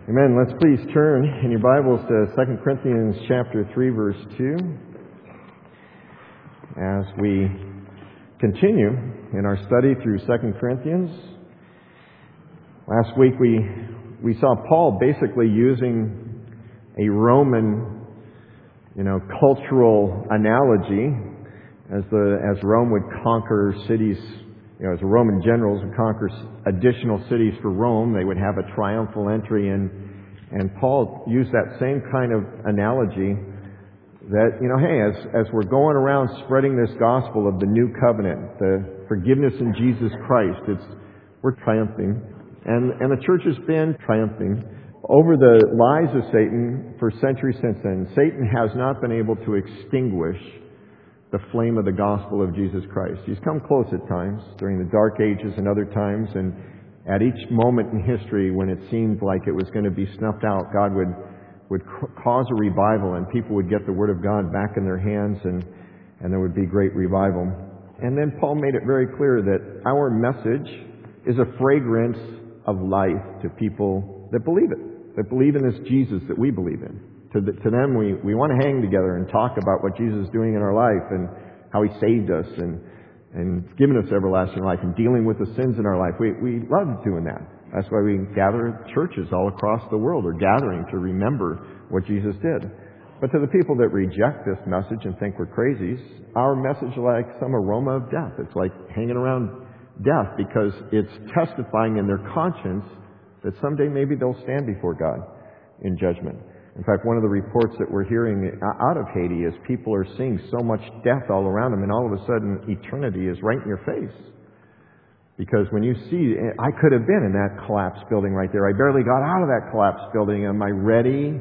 Amen. Let's please turn in your Bibles to 2 Corinthians chapter 3, verse 2. As we continue in our study through 2 Corinthians, last week we saw Paul basically using a Roman, cultural analogy as Rome would conquer cities. As the Roman generals would conquer additional cities for Rome, they would have a triumphal entry, and Paul used that same kind of analogy that, hey, as we're going around spreading this gospel of the new covenant, the forgiveness in Jesus Christ, we're triumphing. And the church has been triumphing over the lies of Satan for centuries since then. Satan has not been able to extinguish the flame of the gospel of Jesus Christ. He's come close at times during the dark ages and other times, and at each moment in history when it seemed like it was going to be snuffed out, God would cause a revival, and people would get the Word of God back in their hands, and there would be great revival. And then Paul made it very clear that our message is a fragrance of life to people that believe it, that believe in this Jesus that we believe in. To them, we want to hang together and talk about what Jesus is doing in our life and how He saved us and given us everlasting life and dealing with the sins in our life. We love doing that. That's why we gather churches all across the world are gathering to remember what Jesus did. But to the people that reject this message and think we're crazies, our message is like some aroma of death. It's like hanging around death because it's testifying in their conscience that someday maybe they'll stand before God in judgment. In fact, one of the reports that we're hearing out of Haiti is people are seeing so much death all around them, and all of a sudden eternity is right in your face. Because when you see, I could have been in that collapsed building right there. I barely got out of that collapsed building. Am I ready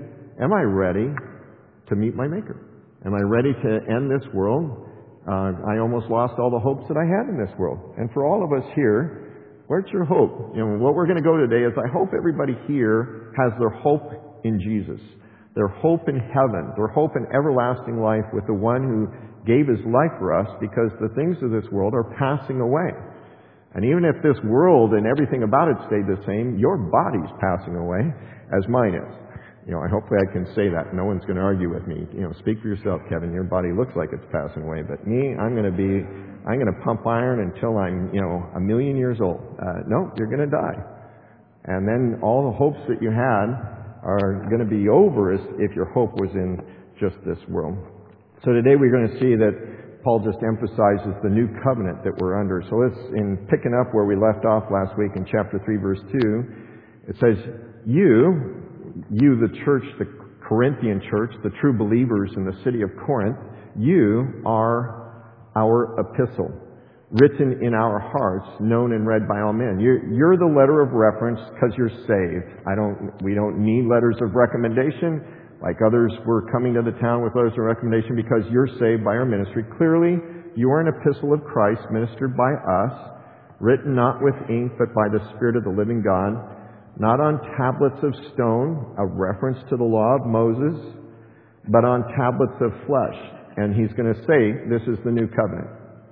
to meet my Maker? Am I ready to end this world? I almost lost all the hopes that I had in this world. And for all of us here, where's your hope? What we're going to go today is I hope everybody here has their hope in Jesus. Their hope in heaven, their hope in everlasting life with the one who gave His life for us, because the things of this world are passing away. And even if this world and everything about it stayed the same, your body's passing away as mine is. Hopefully I can say that. No one's going to argue with me. Speak for yourself, Kevin. Your body looks like it's passing away. But me, I'm going to pump iron until I'm, 1 million years old. No, you're going to die. And then all the hopes that you had are going to be over if your hope was in just this world. So today we're going to see that Paul just emphasizes the new covenant that we're under. So let's, in picking up where we left off last week in chapter 3, verse 2, it says, you the church, the Corinthian church, the true believers in the city of Corinth, you are our epistle, written in our hearts, known and read by all men. You're the letter of reference because you're saved. We don't need letters of recommendation like others were coming to the town with letters of recommendation because you're saved by our ministry. Clearly, you are an epistle of Christ ministered by us, written not with ink but by the Spirit of the living God, not on tablets of stone, a reference to the law of Moses, but on tablets of flesh. And he's going to say this is the new covenant.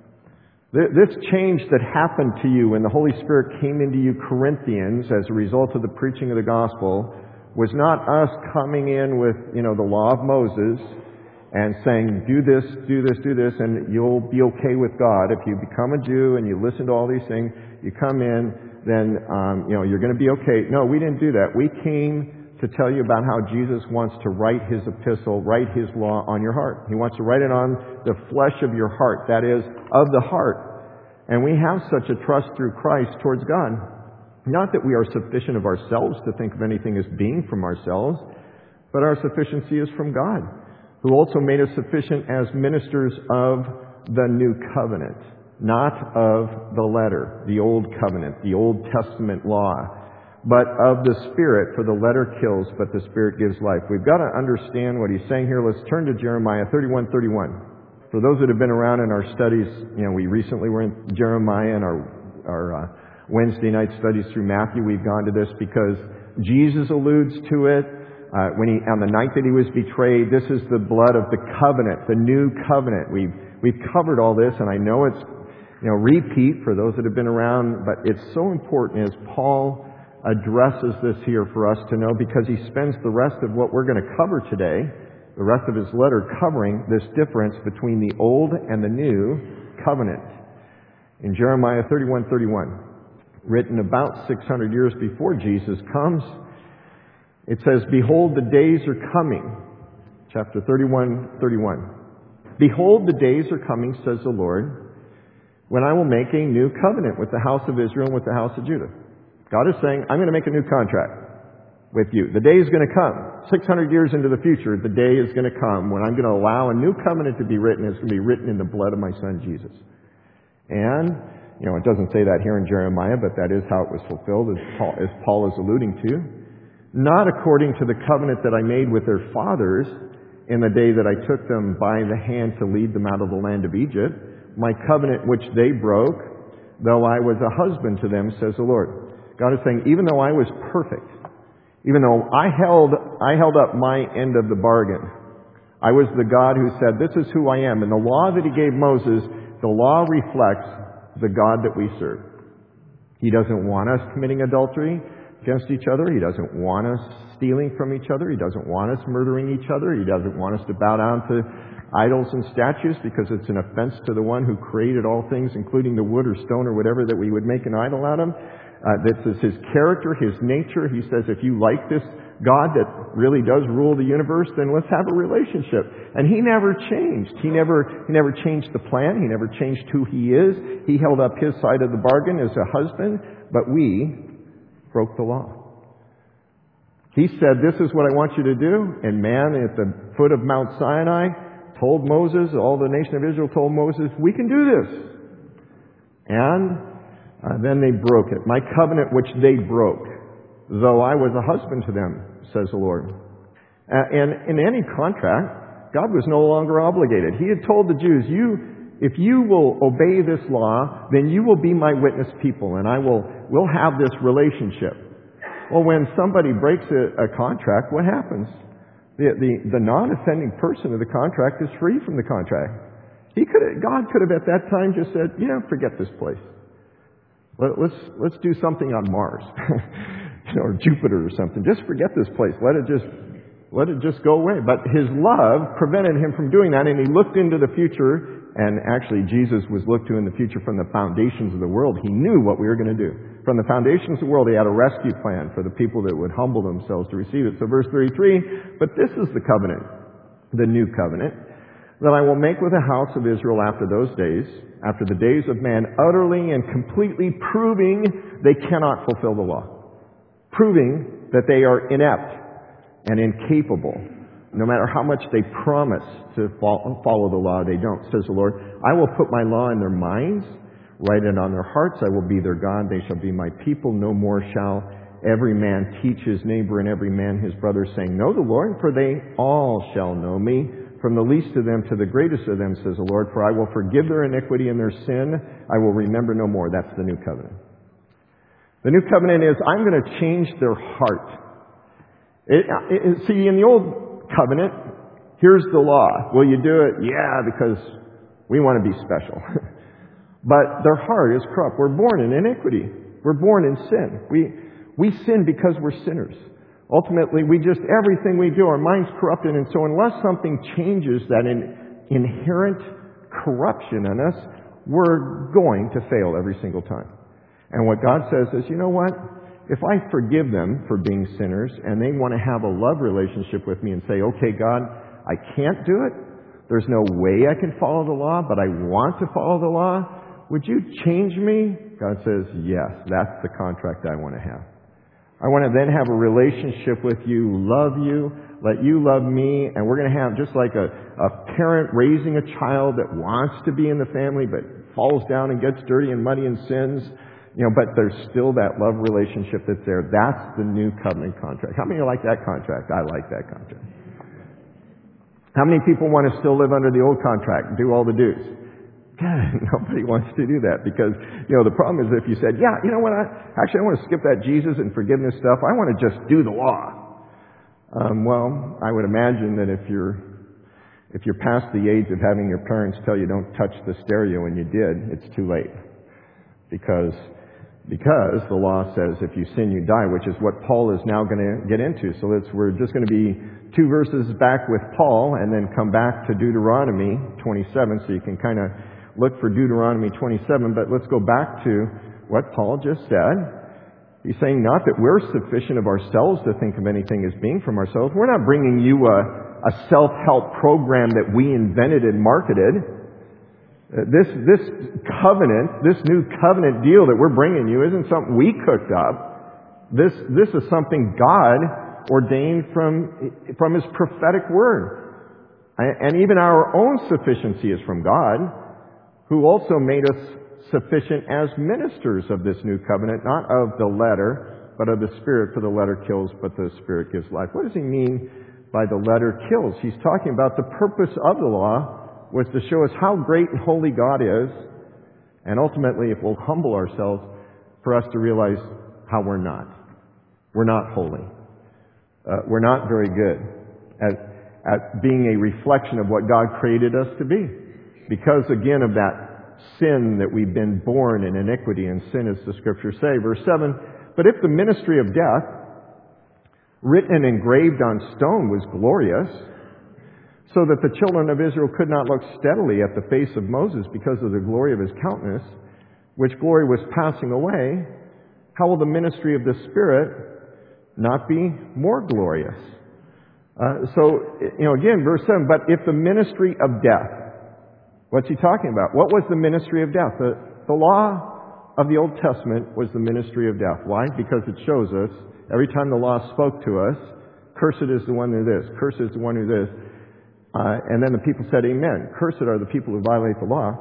This change that happened to you when the Holy Spirit came into you, Corinthians, as a result of the preaching of the gospel, was not us coming in with, the law of Moses and saying, do this, and you'll be okay with God. If you become a Jew and you listen to all these things, you come in, then, you're going to be okay. No, we didn't do that. We came to tell you about how Jesus wants to write His epistle, write His law on your heart. He wants to write it on the flesh of your heart, that is, of the heart. And we have such a trust through Christ towards God. Not that we are sufficient of ourselves to think of anything as being from ourselves, but our sufficiency is from God, who also made us sufficient as ministers of the new covenant, not of the letter, the old covenant, the Old Testament law, but of the Spirit, for the letter kills, but the Spirit gives life. We've got to understand what he's saying here. Let's turn to Jeremiah 31:31. For those that have been around in our studies, we recently were in Jeremiah in our Wednesday night studies through Matthew. We've gone to this because Jesus alludes to it. On the night that He was betrayed, this is the blood of the covenant, the new covenant. We've covered all this, and I know it's repeat for those that have been around, but it's so important as Paul addresses this here for us to know, because he spends the rest of what we're going to cover today, the rest of his letter, covering this difference between the old and the new covenant. In Jeremiah 31:31, written about 600 years before Jesus comes, it says, "Behold, the days are coming." Chapter 31:31. "Behold, the days are coming, says the Lord, when I will make a new covenant with the house of Israel and with the house of Judah." God is saying, I'm going to make a new contract with you. The day is going to come. 600 years into the future, the day is going to come when I'm going to allow a new covenant to be written. It's going to be written in the blood of my son Jesus. And, it doesn't say that here in Jeremiah, but that is how it was fulfilled, as Paul is alluding to. "Not according to the covenant that I made with their fathers in the day that I took them by the hand to lead them out of the land of Egypt, my covenant which they broke, though I was a husband to them, says the Lord." God is saying, even though I was perfect, even though I held up my end of the bargain, I was the God who said, this is who I am. And the law that he gave Moses, the law reflects the God that we serve. He doesn't want us committing adultery against each other. He doesn't want us stealing from each other. He doesn't want us murdering each other. He doesn't want us to bow down to idols and statues, because it's an offense to the one who created all things, including the wood or stone or whatever that we would make an idol out of. This is his character, his nature. He says, if you like this God that really does rule the universe, then let's have a relationship. And he never changed. He never changed the plan. He never changed who he is. He held up his side of the bargain as a husband, but we broke the law. He said, this is what I want you to do. And man, at the foot of Mount Sinai, told Moses, all the nation of Israel told Moses, we can do this. And then they broke it. My covenant which they broke, though I was a husband to them, says the Lord. And in any contract, God was no longer obligated. He had told the Jews, if you will obey this law, then you will be my witness people, and we'll have this relationship. Well, when somebody breaks a contract, what happens? The non-offending person of the contract is free from the contract. God could have at that time just said, forget this place. Let's do something on Mars, or Jupiter or something. Just forget this place. Let it just go away. But his love prevented him from doing that, and he looked into the future. And actually, Jesus was looked to in the future from the foundations of the world. He knew what we were going to do. From the foundations of the world, he had a rescue plan for the people that would humble themselves to receive it. So verse 33, but this is the covenant, the new covenant, that I will make with the house of Israel after those days, after the days of man, utterly and completely proving they cannot fulfill the law. Proving that they are inept and incapable. No matter how much they promise to follow the law, they don't, says the Lord. I will put my law in their minds, write it on their hearts. I will be their God. They shall be my people. No more shall every man teach his neighbor and every man his brother, saying, know the Lord, for they all shall know me, from the least of them to the greatest of them, says the Lord. For I will forgive their iniquity and their sin. I will remember no more. That's the new covenant. The new covenant is, I'm going to change their heart. See, in the old covenant, here's the law. Will you do it? Yeah, because we want to be special. But their heart is corrupt. We're born in iniquity. We're born in sin. We sin because we're sinners. Ultimately, everything we do, our mind's corrupted. And so unless something changes that inherent corruption in us, we're going to fail every single time. And what God says is, you know what? If I forgive them for being sinners and they want to have a love relationship with me and say, okay, God, I can't do it. There's no way I can follow the law, but I want to follow the law. Would you change me? God says, yes, that's the contract I want to have. I want to then have a relationship with you, love you, let you love me, and we're going to have just like a parent raising a child that wants to be in the family but falls down and gets dirty and muddy and sins. But there's still that love relationship that's there. That's the new covenant contract. How many like that contract? I like that contract. How many people want to still live under the old contract and do all the dues? God, nobody wants to do that because, the problem is if you said, yeah, you know what, I want to skip that Jesus and forgiveness stuff. I want to just do the law. Well, I would imagine that if you're past the age of having your parents tell you don't touch the stereo and you did, it's too late. Because Because the law says if you sin, you die, which is what Paul is now going to get into. So we're just going to be 2 verses back with Paul and then come back to Deuteronomy 27, so you can kind of look for Deuteronomy 27. But let's go back to what Paul just said. He's saying not that we're sufficient of ourselves to think of anything as being from ourselves. We're not bringing you a self-help program that we invented and marketed. This covenant, this new covenant deal that we're bringing you isn't something we cooked up. This is something God ordained from His prophetic word. And even our own sufficiency is from God, who also made us sufficient as ministers of this new covenant, not of the letter, but of the Spirit, for the letter kills, but the Spirit gives life. What does he mean by the letter kills? He's talking about the purpose of the law was to show us how great and holy God is, and ultimately, if we'll humble ourselves, for us to realize how we're not. We're not holy. We're not very good at being a reflection of what God created us to be. Because, again, of that sin that we've been born in iniquity, and sin, as the Scriptures say. Verse 7, but if the ministry of death, written and engraved on stone, was glorious, so that the children of Israel could not look steadily at the face of Moses because of the glory of his countenance, which glory was passing away, how will the ministry of the Spirit not be more glorious? Again, verse 7, but if the ministry of death, what's he talking about? What was the ministry of death? The law of the Old Testament was the ministry of death. Why? Because it shows us, every time the law spoke to us, cursed is the one who this, cursed is the one who this, and then the people said, amen. Cursed are the people who violate the law.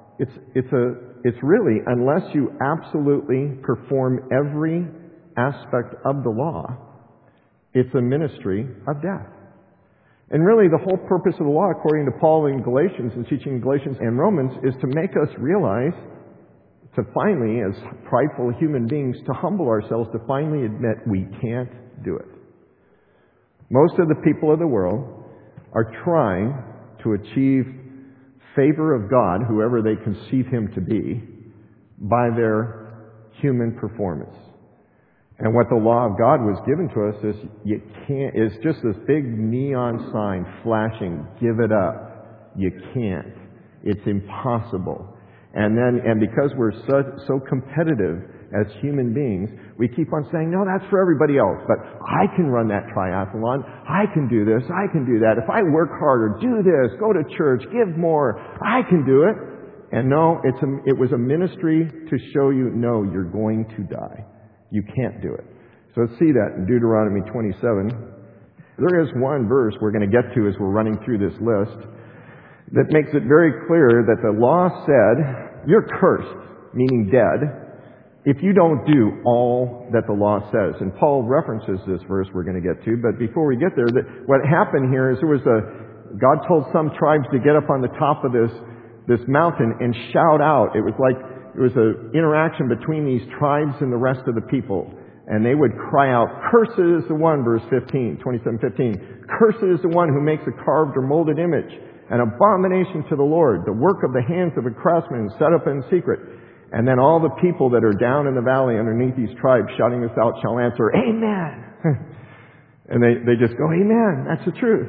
It's really, unless you absolutely perform every aspect of the law, it's a ministry of death. And really, the whole purpose of the law, according to Paul in Galatians and teaching in Galatians and Romans, is to make us realize, to finally, as prideful human beings, to humble ourselves, to finally admit we can't do it. Most of the people of the world are trying to achieve favor of God, whoever they conceive Him to be, by their human performance. And what the law of God was given to us is it's just this big neon sign flashing, give it up. You can't. It's impossible. And because we're so competitive as human beings, we keep on saying, no, that's for everybody else. But I can run that triathlon. I can do this. I can do that. If I work harder, do this, go to church, give more, I can do it. And no, it was a ministry to show you, no, you're going to die. You can't do it. So let's see that in Deuteronomy 27. There is one verse we're going to get to as we're running through this list that makes it very clear that the law said, you're cursed, meaning dead, if you don't do all that the law says. And Paul references this verse we're going to get to. But before we get there, what happened here is God told some tribes to get up on the top of this mountain and shout out. It was an interaction between these tribes and the rest of the people. And they would cry out, cursed is the one, verse 15, 27:15. Cursed is the one who makes a carved or molded image, an abomination to the Lord, the work of the hands of a craftsman set up in secret. And then all the people that are down in the valley underneath these tribes shouting this out shall answer, amen. And they just go, amen, that's the truth.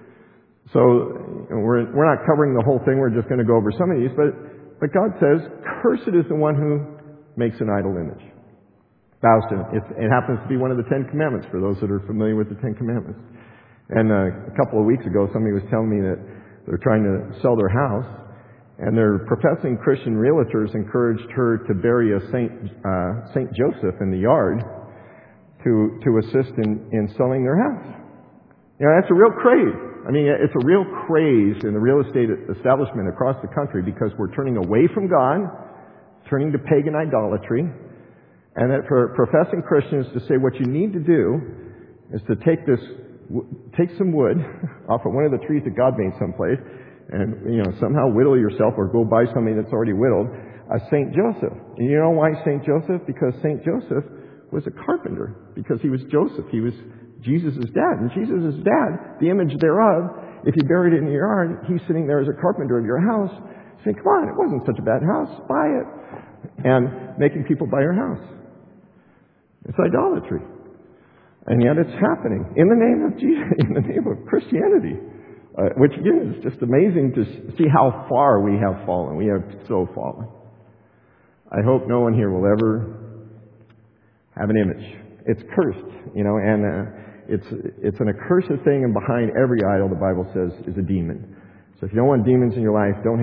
So we're not covering the whole thing, we're just going to go over some of these, but God says, cursed is the one who makes an idol image. Bows to it. It happens to be one of the 10 Commandments for those that are familiar with the 10 Commandments. And a couple of weeks ago, somebody was telling me that they're trying to sell their house, and their professing Christian realtors encouraged her to bury a Saint Joseph in the yard to assist in selling their house. You know, that's a real craze. I mean, it's a real craze in the real estate establishment across the country because we're turning away from God, turning to pagan idolatry, and that for professing Christians to say what you need to do is to take some wood off of one of the trees that God made someplace and, somehow whittle yourself or go buy something that's already whittled, a St. Joseph. And you know why St. Joseph? Because St. Joseph was a carpenter. Because he was Joseph. He was Jesus' dad. And Jesus' dad, the image thereof, if you buried it in your yard, he's sitting there as a carpenter of your house saying, come on, it wasn't such a bad house. Buy it. and making people buy your house. It's idolatry. And yet it's happening in the name of Jesus, in the name of Christianity. Which again is just amazing to see how far we have fallen. We have so fallen. I hope no one here will ever have an image. It's cursed, and it's an accursed thing, and behind every idol, the Bible says, is a demon. So if you don't want demons in your life, don't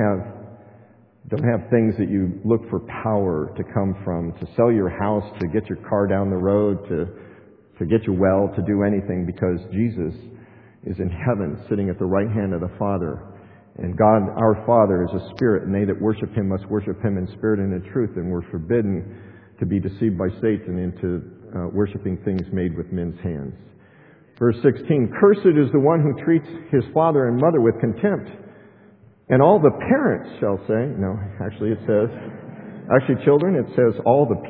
have things that you look for power to come from, to sell your house, to get your car down the road, to get you well, to do anything, because Jesus is in heaven, sitting at the right hand of the Father. And God, our Father, is a spirit, and they that worship Him must worship Him in spirit and in truth, and we're forbidden to be deceived by Satan into worshiping things made with men's hands. Verse 16, cursed is the one who treats his father and mother with contempt. And all the parents shall say, no, actually children, it says all the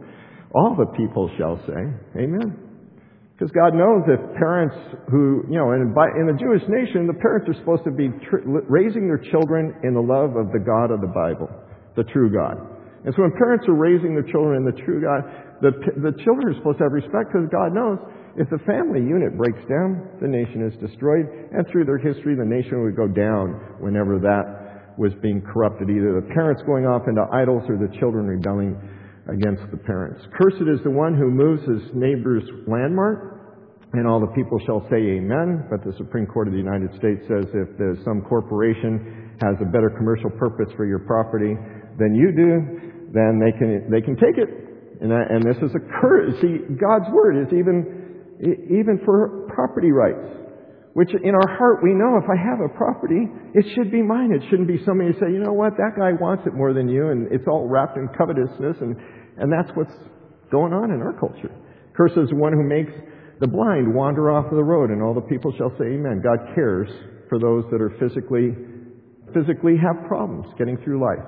people shall say, amen. Because God knows that parents who, in the Jewish nation, the parents are supposed to be raising their children in the love of the God of the Bible, the true God. And so when parents are raising their children in the true God, the children are supposed to have respect, because God knows if the family unit breaks down, the nation is destroyed. And through their history, the nation would go down whenever that was being corrupted, either the parents going off into idols or the children rebelling against the parents. Cursed is the one who moves his neighbor's landmark, and all the people shall say amen. But the Supreme Court of the United States says if there's some corporation has a better commercial purpose for your property than you do, then they can take it. And this is a curse. See, God's word is even for property rights, which in our heart we know if I have a property, it should be mine. It shouldn't be somebody who say, you know what, that guy wants it more than you, and it's all wrapped in covetousness, and that's what's going on in our culture. Cursed is the one who makes the blind wander off of the road, and all the people shall say amen. God cares for those that are physically have problems getting through life.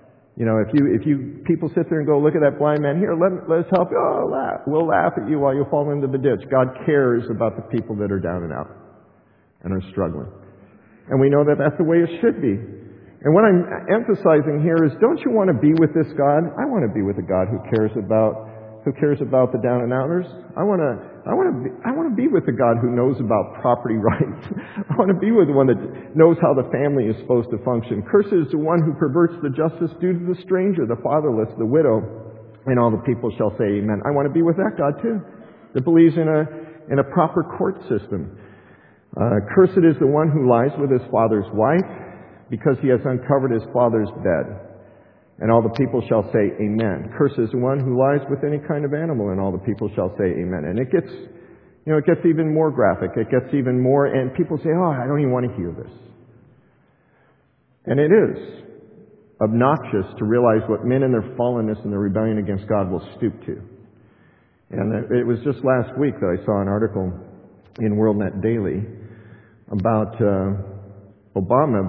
If you people sit there and go, look at that blind man here, let's help you. Oh, we'll laugh at you while you fall into the ditch. God cares about the people that are down and out and are struggling. And we know that that's the way it should be. And what I'm emphasizing here is, don't you want to be with this God? I want to be with a God who cares about the down and outers. I want to be with the God who knows about property rights. I want to be with the one that knows how the family is supposed to function. Cursed is the one who perverts the justice due to the stranger, the fatherless, the widow, and all the people shall say amen. I want to be with that God too, that believes in a proper court system. Cursed is the one who lies with his father's wife, because he has uncovered his father's bed. And all the people shall say amen. Cursed is the one who lies with any kind of animal, and all the people shall say amen. And it gets even more graphic. It gets even more, and people say, oh, I don't even want to hear this. And it is obnoxious to realize what men in their fallenness and their rebellion against God will stoop to. And it was just last week that I saw an article in WorldNet Daily about Obama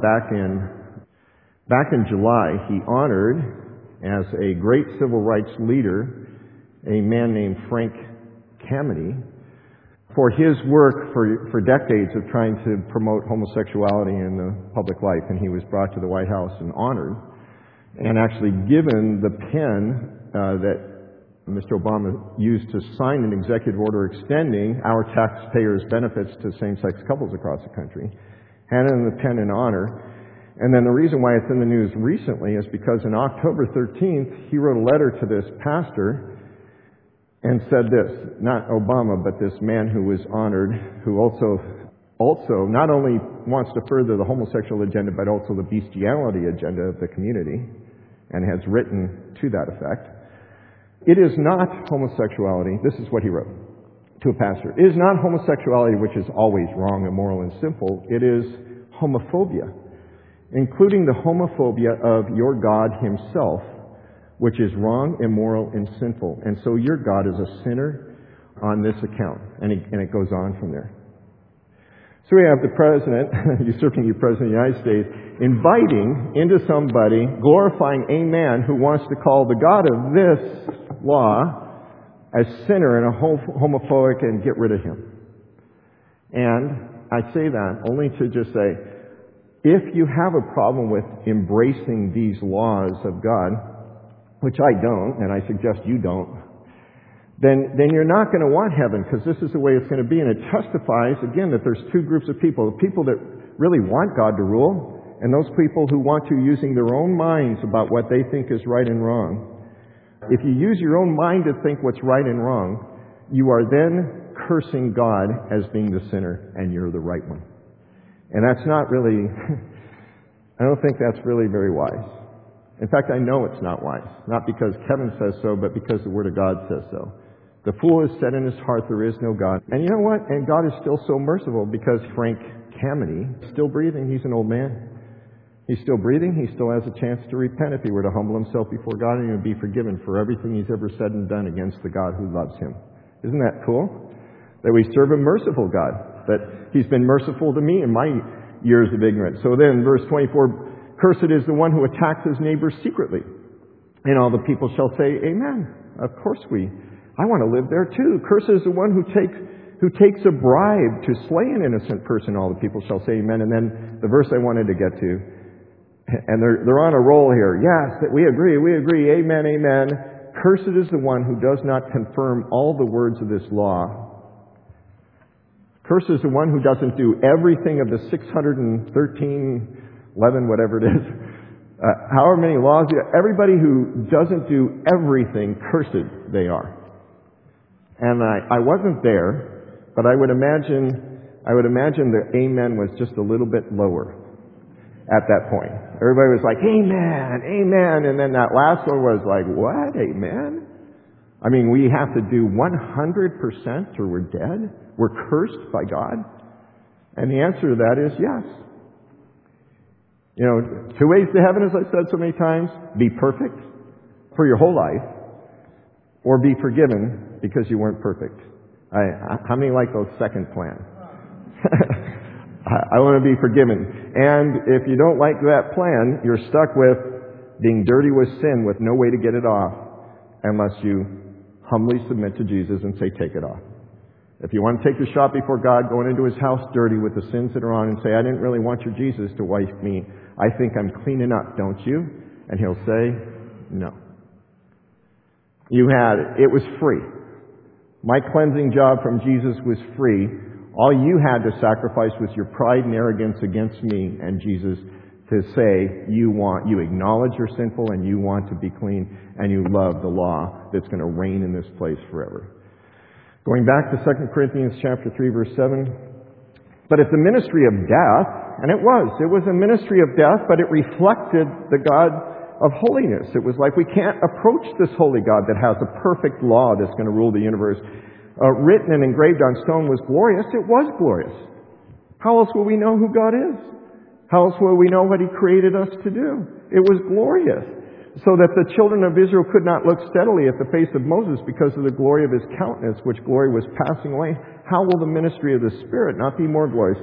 back in July. He honored, as a great civil rights leader, a man named Frank Kameny for his work for decades of trying to promote homosexuality in the public life. And he was brought to the White House and honored, and actually given the pen that Mr. Obama used to sign an executive order extending our taxpayers' benefits to same-sex couples across the country. Handed him the pen in honor. And then the reason why it's in the news recently is because on October 13th, he wrote a letter to this pastor and said this, not Obama, but this man who was honored, who also not only wants to further the homosexual agenda, but also the bestiality agenda of the community, and has written to that effect. It is not homosexuality. This is what he wrote to a pastor. It is not homosexuality which is always wrong, immoral, and sinful. It is homophobia, including the homophobia of your God himself, which is wrong, immoral, and sinful. And so your God is a sinner on this account. And it goes on from there. So we have the president, usurping you president of the United States, inviting into somebody, glorifying a man who wants to call the God of this law a sinner and a homophobic, and get rid of him. And I say that only to just say, if you have a problem with embracing these laws of God, which I don't, and I suggest you don't, then you're not going to want heaven, because this is the way it's going to be. And it testifies, again, that there's two groups of people. The people that really want God to rule, and those people who want to using their own minds about what they think is right and wrong. If you use your own mind to think what's right and wrong, you are then cursing God as being the sinner, and you're the right one. And that's not really, I don't think that's really very wise. In fact, I know it's not wise. Not because Kevin says so, but because the Word of God says so. The fool has said in his heart, there is no God. And you know what? And God is still so merciful, because Frank Kameny is still breathing. He's an old man. He's still breathing. He still has a chance to repent if he were to humble himself before God, and he would be forgiven for everything he's ever said and done against the God who loves him. Isn't that cool? That we serve a merciful God. That He's been merciful to me in my years of ignorance. So then, verse 24, cursed is the one who attacks his neighbor secretly. And all the people shall say, Amen. Of course I want to live there too. Cursed is the one who takes a bribe to slay an innocent person. All the people shall say amen. And then the verse I wanted to get to, and they're on a roll here. Yes, we agree. Amen, amen. Cursed is the one who does not confirm all the words of this law. Cursed is the one who doesn't do everything of the 613, 11, whatever it is. However many laws. Everybody who doesn't do everything, cursed they are. And I wasn't there, but I would imagine the amen was just a little bit lower at that point. Everybody was like, Amen, amen. And then that last one was like, what? Amen? I mean, we have to do 100% or we're dead? We're cursed by God? And the answer to that is yes. You know, two ways to heaven, as I've said so many times: be perfect for your whole life, or be forgiven because you weren't perfect. How many like those second plan? I want to be forgiven. And if you don't like that plan, you're stuck with being dirty with sin with no way to get it off unless you humbly submit to Jesus and say, take it off. If you want to take the shot before God, going into His house dirty with the sins that are on, and say, I didn't really want your Jesus to wipe me. I think I'm clean enough, don't you? And He'll say, no. It was free. My cleansing job from Jesus was free. All you had to sacrifice was your pride and arrogance against me and Jesus, to say you acknowledge you're sinful and you want to be clean and you love the law that's going to reign in this place forever. Going back to 2 Corinthians chapter 3, verse 7. But if the ministry of death, and it was a ministry of death, but it reflected the God of holiness. It was like, we can't approach this holy God that has a perfect law that's going to rule the universe. Written and engraved on stone was glorious. It was glorious. How else will we know who God is? How else will we know what He created us to do? It was glorious. So that the children of Israel could not look steadily at the face of Moses because of the glory of his countenance, which glory was passing away. How will the ministry of the Spirit not be more glorious?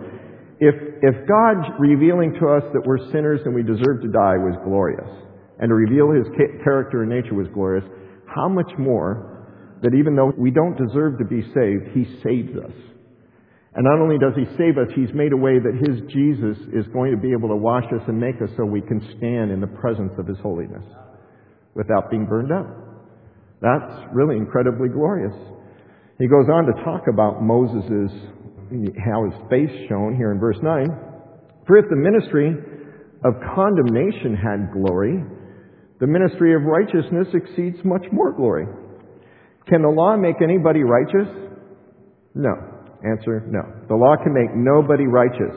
If God revealing to us that we're sinners and we deserve to die was glorious, and to reveal His character and nature was glorious, how much more that even though we don't deserve to be saved, He saves us. And not only does He save us, He's made a way that His Jesus is going to be able to wash us and make us so we can stand in the presence of His holiness without being burned up. That's really incredibly glorious. He goes on to talk about Moses' how his face shone here in verse 9. For if the ministry of condemnation had glory, the ministry of righteousness exceeds much more glory. Can the law make anybody righteous? No. Answer, no. The law can make nobody righteous.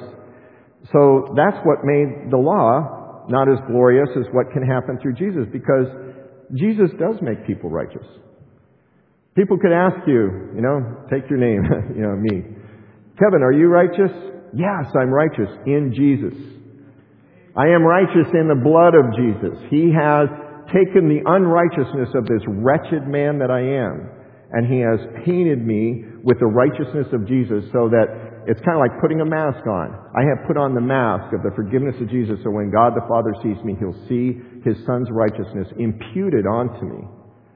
So that's what made the law not as glorious as what can happen through Jesus, because Jesus does make people righteous. People could ask you, take your name, me. Kevin, are you righteous? Yes, I'm righteous in Jesus. I am righteous in the blood of Jesus. He has taken the unrighteousness of this wretched man that I am, and He has painted me with the righteousness of Jesus, so that it's kind of like putting a mask on. I have put on the mask of the forgiveness of Jesus, so when God the Father sees me, He'll see His Son's righteousness imputed onto me,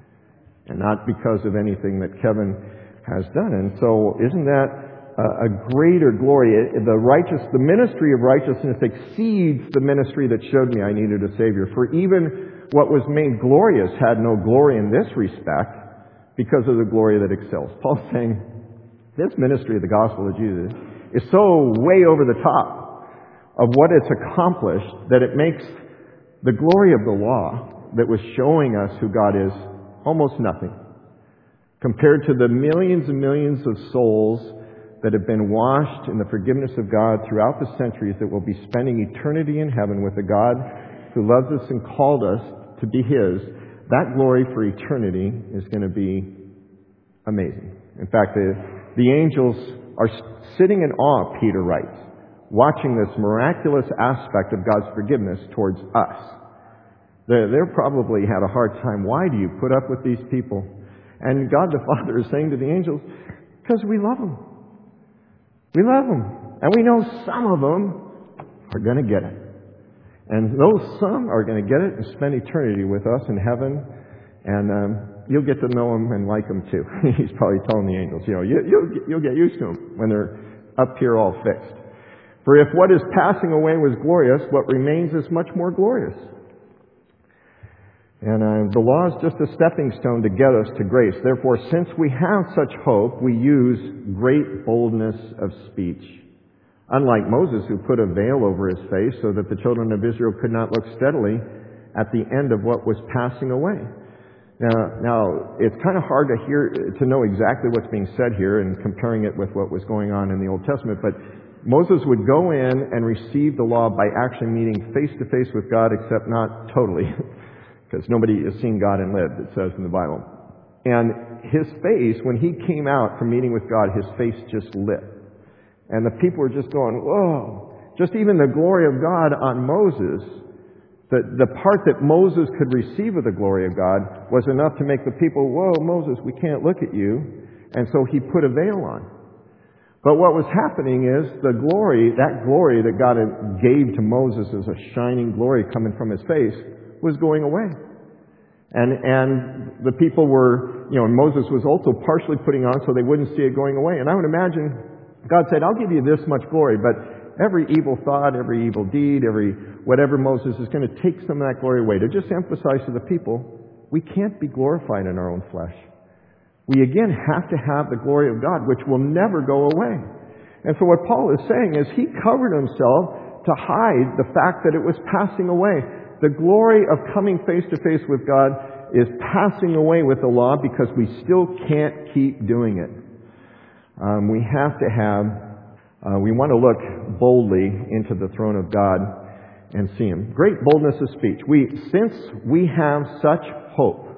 and not because of anything that Kevin has done. And so isn't that a greater glory? The ministry of righteousness exceeds the ministry that showed me I needed a Savior. For even what was made glorious had no glory in this respect because of the glory that excels. Paul's saying, this ministry of the gospel of Jesus is so way over the top of what it's accomplished that it makes the glory of the law that was showing us who God is almost nothing compared to the millions and millions of souls that have been washed in the forgiveness of God throughout the centuries that will be spending eternity in heaven with a God who loves us and called us to be His. That glory for eternity is going to be amazing. In fact, the angels are sitting in awe, Peter writes, watching this miraculous aspect of God's forgiveness towards us. They're probably had a hard time. Why do you put up with these people? And God the Father is saying to the angels, because we love them. We love them. And we know some of them are going to get it. And those some are going to get it and spend eternity with us in heaven. And you'll get to know them and like them too. He's probably telling the angels, you'll get used to them when they're up here all fixed. For if what is passing away was glorious, what remains is much more glorious. And the law is just a stepping stone to get us to grace. Therefore, since we have such hope, we use great boldness of speech. Unlike Moses, who put a veil over his face so that the children of Israel could not look steadily at the end of what was passing away. Now, it's kind of hard to know exactly what's being said here and comparing it with what was going on in the Old Testament, but Moses would go in and receive the law by actually meeting face to face with God, except not totally. Because nobody has seen God and lived, it says in the Bible. And his face, when he came out from meeting with God, his face just lit. And the people were just going, whoa. Just even the glory of God on Moses, the part that Moses could receive of the glory of God was enough to make the people, whoa, Moses, we can't look at you. And so he put a veil on. But what was happening is that glory that God gave to Moses as a shining glory coming from his face, was going away. And the people were, and Moses was also partially putting on so they wouldn't see it going away. And I would imagine God said, I'll give you this much glory, but every evil thought, every evil deed, every whatever Moses is going to take some of that glory away to just emphasize to the people, we can't be glorified in our own flesh. We again have to have the glory of God, which will never go away. And so what Paul is saying is he covered himself to hide the fact that it was passing away. The glory of coming face to face with God is passing away with the law because we still can't keep doing it. We want to look boldly into the throne of God and see Him. Great boldness of speech. Since we have such hope,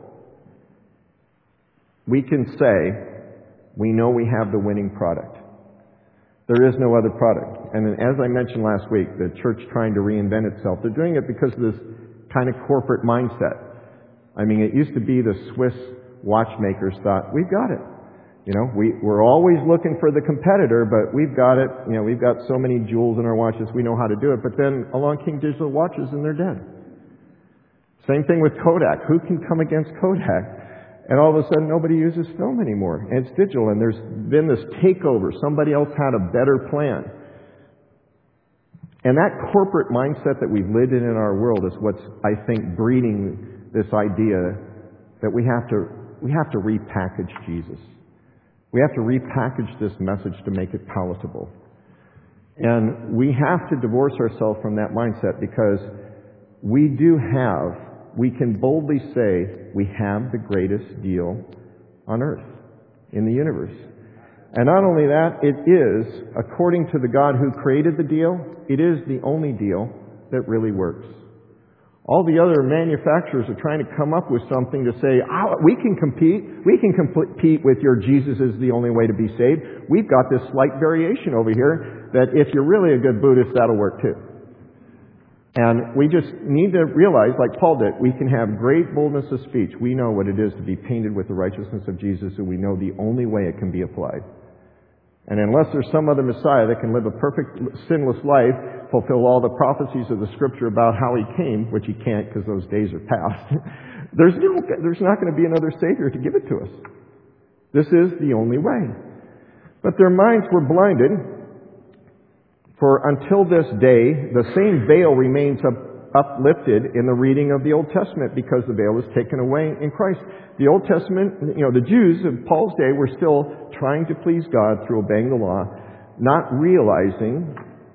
we can say we know we have the winning product. There is no other product. And as I mentioned last week, the church trying to reinvent itself, they're doing it because of this kind of corporate mindset. I mean, it used to be the Swiss watchmakers thought, we've got it. We're always looking for the competitor, but we've got it. We've got so many jewels in our watches, we know how to do it. But then along came digital watches and they're dead. Same thing with Kodak. Who can come against Kodak? And all of a sudden, nobody uses film anymore. And it's digital, and there's been this takeover. Somebody else had a better plan. And that corporate mindset that we've lived in our world is what's, I think, breeding this idea that we have to repackage Jesus. We have to repackage this message to make it palatable. And we have to divorce ourselves from that mindset because we can boldly say we have the greatest deal on earth, in the universe. And not only that, it is, according to the God who created the deal, it is the only deal that really works. All the other manufacturers are trying to come up with something to say, we can compete with your Jesus is the only way to be saved. We've got this slight variation over here that if you're really a good Buddhist, that'll work too. And we just need to realize, like Paul did, we can have great boldness of speech. We know what it is to be painted with the righteousness of Jesus, and we know the only way it can be applied. And unless there's some other Messiah that can live a perfect, sinless life, fulfill all the prophecies of the Scripture about how He came, which He can't because those days are past, there's not going to be another Savior to give it to us. This is the only way. But their minds were blinded. For until this day, the same veil remains uplifted in the reading of the Old Testament because the veil is taken away in Christ. The Old Testament, the Jews of Paul's day were still trying to please God through obeying the law, not realizing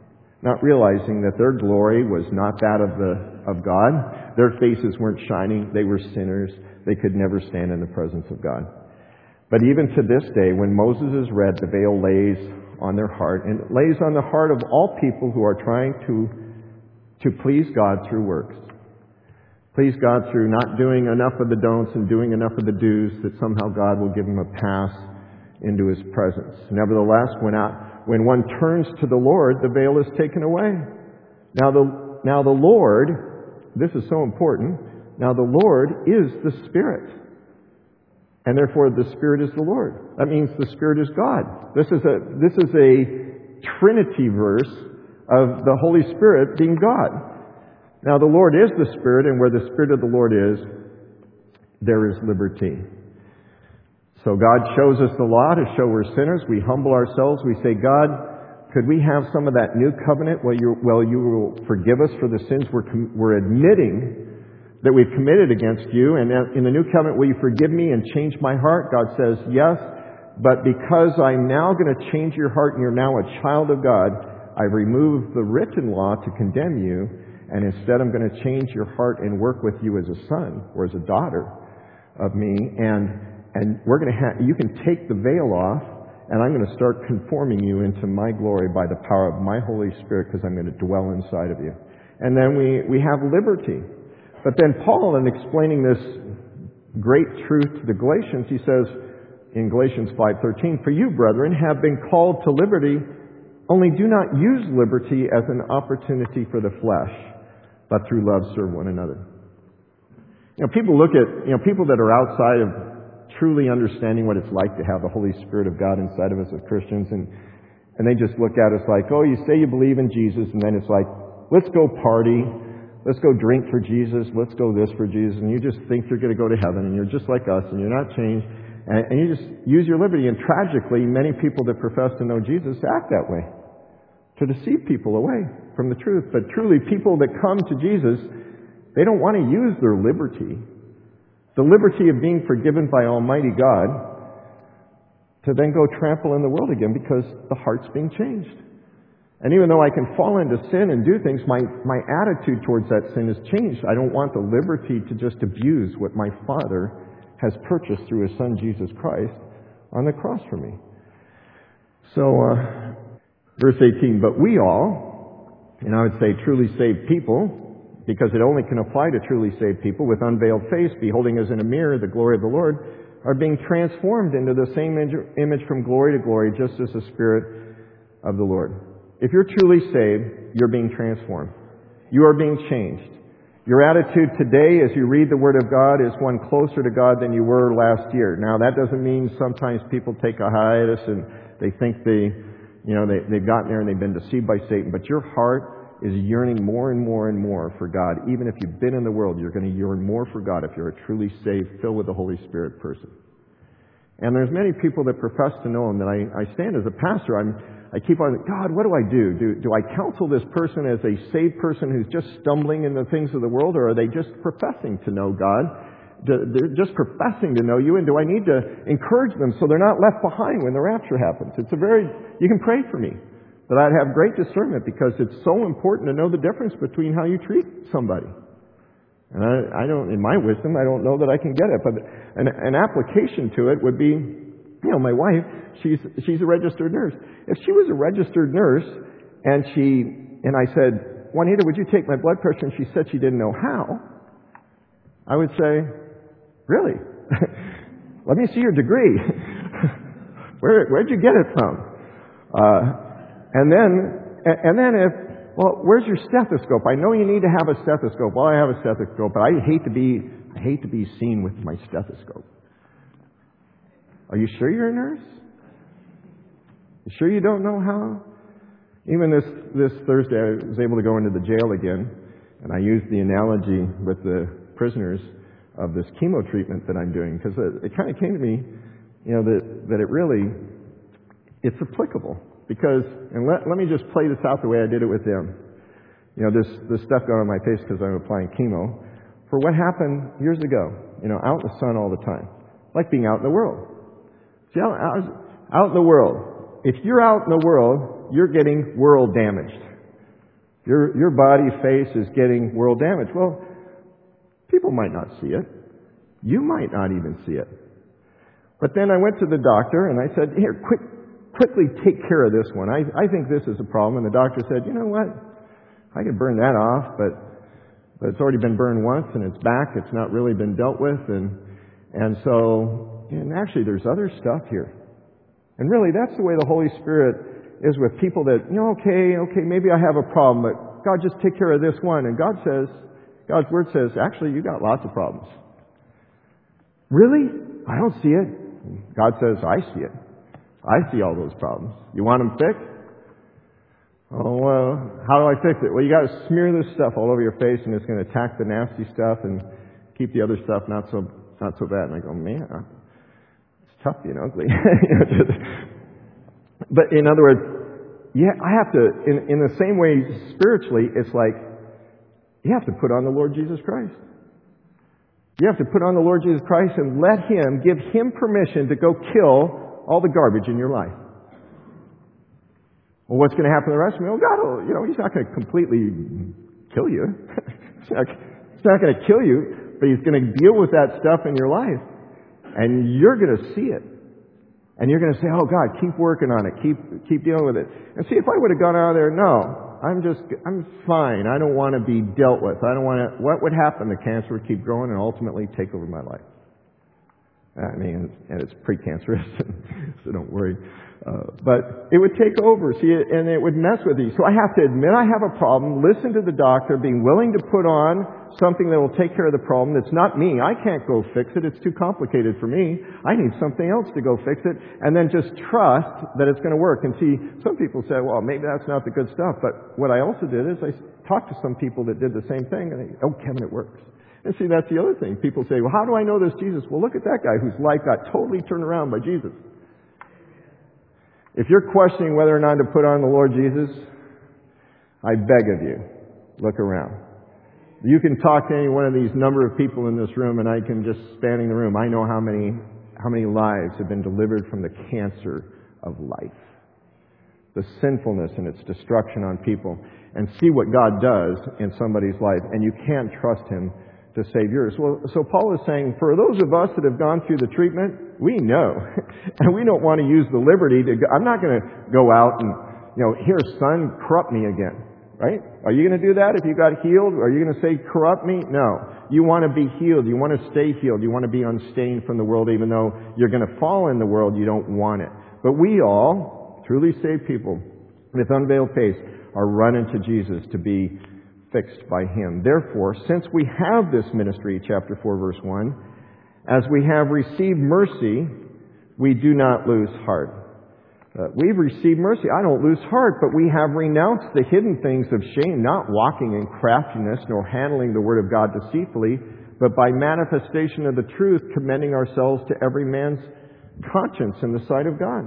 that their glory was not that of God. Their faces weren't shining. They were sinners. They could never stand in the presence of God. But even to this day, when Moses is read, the veil lays on their heart, and it lays on the heart of all people who are trying to please God through works. Please God through not doing enough of the don'ts and doing enough of the do's, that somehow God will give them a pass into His presence. Nevertheless, when one turns to the Lord, the veil is taken away. Now the Lord, this is so important, now the Lord is the Spirit. And therefore the Spirit is the Lord. That means the Spirit is God. This is a Trinity verse of the Holy Spirit being God. Now the Lord is the Spirit, and where the Spirit of the Lord is, there is liberty. So God shows us the law to show we're sinners. We humble ourselves. We say, God, could we have some of that new covenant where you will forgive us for the sins we're admitting that we've committed against you? And in the new covenant, will you forgive me and change my heart? God says, yes, but because I'm now going to change your heart and you're now a child of God, I've removed the written law to condemn you, and instead I'm going to change your heart and work with you as a son or as a daughter of me, and we're going to you can take the veil off, and I'm going to start conforming you into my glory by the power of my Holy Spirit, because I'm going to dwell inside of you. And then we have liberty. But then Paul, in explaining this great truth to the Galatians, he says in Galatians 5:13, "For you, brethren, have been called to liberty, only do not use liberty as an opportunity for the flesh, but through love serve one another." People look at, people that are outside of truly understanding what it's like to have the Holy Spirit of God inside of us as Christians, and they just look at us like, oh, you say you believe in Jesus, and then it's like, let's go party. Let's go drink for Jesus. Let's go this for Jesus. And you just think you're going to go to heaven, and you're just like us, and you're not changed. And you just use your liberty. And tragically, many people that profess to know Jesus act that way, to deceive people away from the truth. But truly, people that come to Jesus, they don't want to use their liberty, the liberty of being forgiven by Almighty God, to then go trample in the world again, because the heart's being changed. And even though I can fall into sin and do things, my attitude towards that sin has changed. I don't want the liberty to just abuse what my Father has purchased through His Son, Jesus Christ, on the cross for me. So, verse 18, "But we all," and I would say truly saved people, because it only can apply to truly saved people, "with unveiled face, beholding as in a mirror the glory of the Lord, are being transformed into the same image from glory to glory, just as the Spirit of the Lord." If you're truly saved, you're being transformed. You are being changed. Your attitude today as you read the Word of God is one closer to God than you were last year. Now, that doesn't mean sometimes people take a hiatus and they think they've gotten there and they've been deceived by Satan. But your heart is yearning more and more and more for God. Even if you've been in the world, you're going to yearn more for God if you're a truly saved, filled with the Holy Spirit person. And there's many people that profess to know Him that I stand as a pastor. I keep on, God, what do I do? Do I counsel this person as a saved person who's just stumbling in the things of the world, or are they just professing to know God? They're just professing to know You, and do I need to encourage them so they're not left behind when the rapture happens? You can pray for me that I'd have great discernment, because it's so important to know the difference between how you treat somebody. And I don't, in my wisdom, I don't know that I can get it. But an application to it would be, my wife, she's a registered nurse. If she was a registered nurse and I said, "Juanita, would you take my blood pressure?" and she said she didn't know how, I would say, "Really? Let me see your degree. Where'd you get it from?" And then if, "Well, where's your stethoscope? I know you need to have a stethoscope." "Well, I have a stethoscope, but I hate to be seen with my stethoscope." "Are you sure you're a nurse? You sure you don't know how?" Even this Thursday, I was able to go into the jail again, and I used the analogy with the prisoners of this chemo treatment that I'm doing, because it kind of came to me, that it's applicable. Because, and let me just play this out the way I did it with them. this stuff going on my face because I'm applying chemo, for what happened years ago, out in the sun all the time. Like being out in the world. See, out in the world. If you're out in the world, you're getting world damaged. Your body, face is getting world damaged. Well, people might not see it. You might not even see it. But then I went to the doctor and I said, here, quickly take care of this one. I think this is a problem. And the doctor said, you know what? I could burn that off, but it's already been burned once and it's back. It's not really been dealt with. And actually there's other stuff here. And really that's the way the Holy Spirit is with people that, okay, maybe I have a problem, but God, just take care of this one. And God's Word says, actually, you got lots of problems. Really? I don't see it. God says, I see it. I see all those problems. You want them fixed? Oh, how do I fix it? Well, you got to smear this stuff all over your face, and it's going to attack the nasty stuff and keep the other stuff not so bad. And I go, man, it's tough being ugly. But in other words, I have to, in the same way spiritually, it's like, you have to put on the Lord Jesus Christ. You have to put on the Lord Jesus Christ and give Him permission to go kill all the garbage in your life. Well, what's going to happen to the rest of me? Oh, God, He's not going to completely kill you. He's not going to kill you, but He's going to deal with that stuff in your life. And you're going to see it. And you're going to say, oh, God, keep working on it. Keep dealing with it. And see, if I would have gone out of there, no, I'm fine. I don't want to be dealt with. What would happen? The cancer would keep growing and ultimately take over my life. And it's precancerous, so don't worry. But it would take over, and it would mess with you. So I have to admit I have a problem, listen to the doctor, being willing to put on something that will take care of the problem. It's not me. I can't go fix it. It's too complicated for me. I need something else to go fix it, and then just trust that it's going to work. And see, some people say, well, maybe that's not the good stuff. But what I also did is I talked to some people that did the same thing, and Kevin, it works. And see, that's the other thing. People say, well, how do I know this Jesus? Well, look at that guy whose life got totally turned around by Jesus. If you're questioning whether or not to put on the Lord Jesus, I beg of you, look around. You can talk to any one of these number of people in this room, and I can just, spanning the room, I know how many lives have been delivered from the cancer of life. The sinfulness and its destruction on people. And see what God does in somebody's life. And you can't trust Him to save yours. Well, so Paul is saying, for those of us that have gone through the treatment, we know. And we don't want to use the liberty to go. I'm not going to go out and, here, son, corrupt me again. Right? Are you going to do that if you got healed? Are you going to say, corrupt me? No. You want to be healed. You want to stay healed. You want to be unstained from the world, even though you're going to fall in the world. You don't want it. But we all, truly saved people, with unveiled face, are running to Jesus to be fixed by Him. Therefore, since we have this ministry, chapter 4, verse 1, as we have received mercy, we do not lose heart. We've received mercy. I don't lose heart, but we have renounced the hidden things of shame, not walking in craftiness, nor handling the word of God deceitfully, but by manifestation of the truth, commending ourselves to every man's conscience in the sight of God.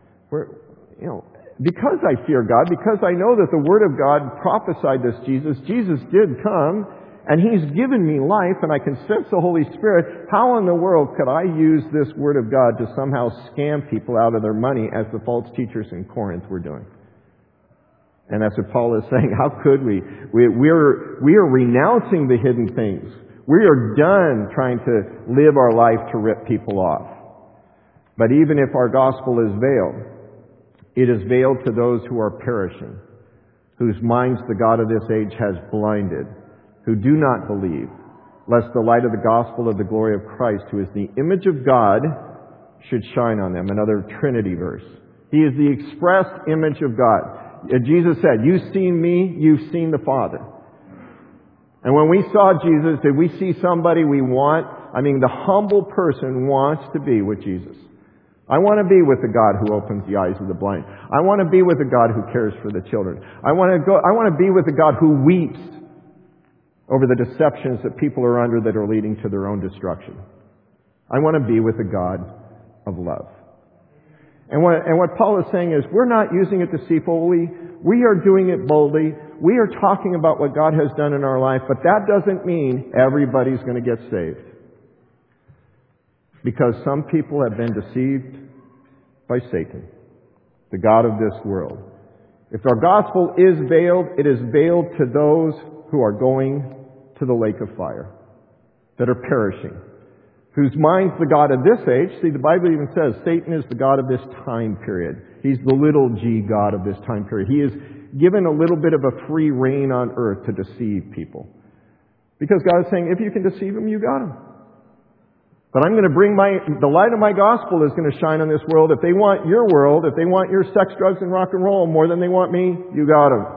Because I fear God, because I know that the Word of God prophesied this Jesus did come, and He's given me life, and I can sense the Holy Spirit. How in the world could I use this Word of God to somehow scam people out of their money as the false teachers in Corinth were doing? And that's what Paul is saying. How could we? We are renouncing the hidden things. We are done trying to live our life to rip people off. But even if our gospel is veiled, it is veiled to those who are perishing, whose minds the God of this age has blinded, who do not believe, lest the light of the gospel of the glory of Christ, who is the image of God, should shine on them. Another Trinity verse. He is the expressed image of God. Jesus said, you've seen me, you've seen the Father. And when we saw Jesus, did we see somebody we want? The humble person wants to be with Jesus. I want to be with the God who opens the eyes of the blind. I want to be with the God who cares for the children. I want to be with the God who weeps over the deceptions that people are under that are leading to their own destruction. I want to be with the God of love. And what Paul is saying is, we're not using it deceitfully. We are doing it boldly. We are talking about what God has done in our life, but that doesn't mean everybody's going to get saved. Because some people have been deceived by Satan, the god of this world. If our gospel is veiled, it is veiled to those who are going to the lake of fire, that are perishing, whose mind's the god of this age. See, the Bible even says Satan is the god of this time period. He's the little g god of this time period. He is given a little bit of a free rein on earth to deceive people. Because God is saying, if you can deceive him, you got him. But I'm going to bring the light of my gospel is going to shine on this world. If they want your world, if they want your sex, drugs, and rock and roll more than they want me, you got them.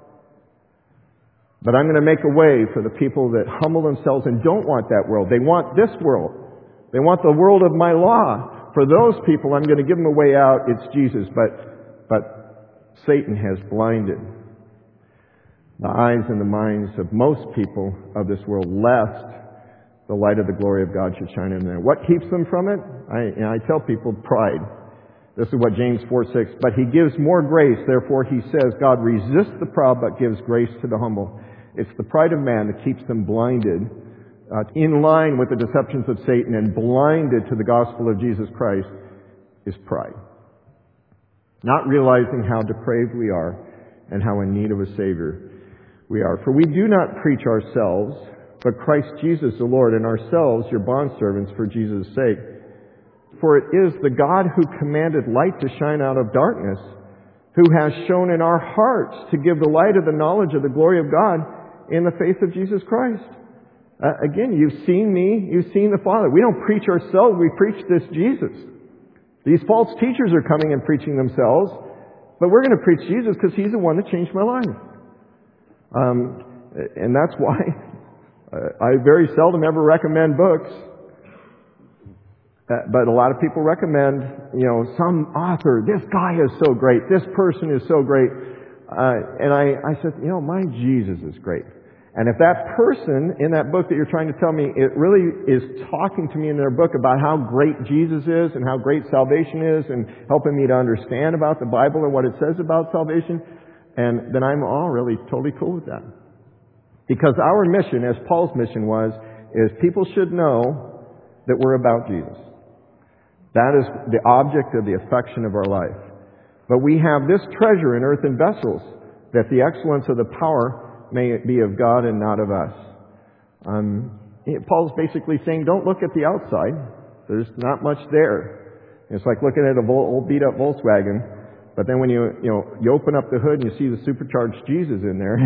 But I'm going to make a way for the people that humble themselves and don't want that world. They want this world. They want the world of my law. For those people, I'm going to give them a way out. It's Jesus. But Satan has blinded the eyes and the minds of most people of this world, lest the light of the glory of God should shine in them. What keeps them from it? I tell people, pride. This is what James 4:6. But he gives more grace. Therefore, he says, God resists the proud, but gives grace to the humble. It's the pride of man that keeps them blinded, in line with the deceptions of Satan, and blinded to the gospel of Jesus Christ is pride. Not realizing how depraved we are and how in need of a Savior we are. For we do not preach ourselves, but Christ Jesus the Lord, and ourselves your bondservants for Jesus' sake. For it is the God who commanded light to shine out of darkness, who has shown in our hearts to give the light of the knowledge of the glory of God in the face of Jesus Christ. Again, you've seen me, you've seen the Father. We don't preach ourselves, we preach this Jesus. These false teachers are coming and preaching themselves, but we're going to preach Jesus because He's the one that changed my life. And that's why I very seldom ever recommend books. But a lot of people recommend, some author. This guy is so great. This person is so great. And I said, my Jesus is great. And if that person in that book that you're trying to tell me, it really is talking to me in their book about how great Jesus is and how great salvation is and helping me to understand about the Bible and what it says about salvation, and then I'm really totally cool with that. Because our mission, as Paul's mission was, is people should know that we're about Jesus. That is the object of the affection of our life. But we have this treasure in earthen vessels, that the excellence of the power may be of God and not of us. Paul's basically saying, don't look at the outside. There's not much there. It's like looking at an old beat-up Volkswagen, but then when you open up the hood and you see the supercharged Jesus in there,